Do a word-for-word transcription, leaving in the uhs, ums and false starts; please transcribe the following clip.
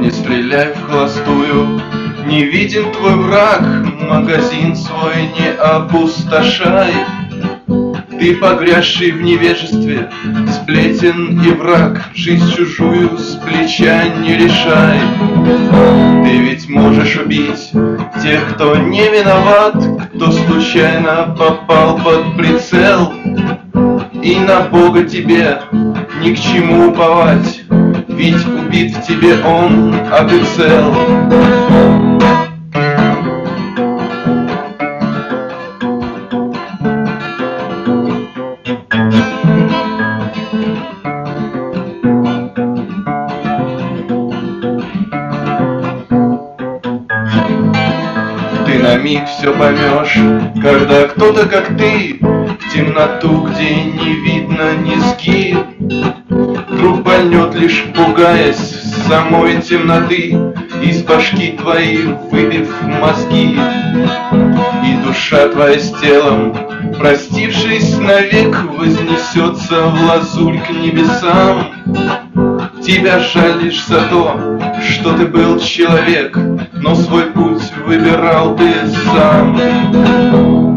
не стреляй вхолостую. Не виден твой враг, магазин свой не опустошай. Ты, погрязший в невежестве, сплетен и враг, жизнь чужую с плеча не решай. Ты ведь можешь убить тех, кто не виноват, кто случайно попал под прицел. И на Бога тебе ни к чему уповать, ведь убит в тебе он, а ты цел. Ты на миг все поймешь, когда кто-то, как ты, в темноту, где не видно низги, вдруг больнет, лишь пугаясь самой темноты, из башки твоей выбив мозги. И душа твоя с телом, простившись навек, вознесется в лазурь к небесам. Тебя жаль лишь за то, что ты был человек, но свой путь выбирал ты сам.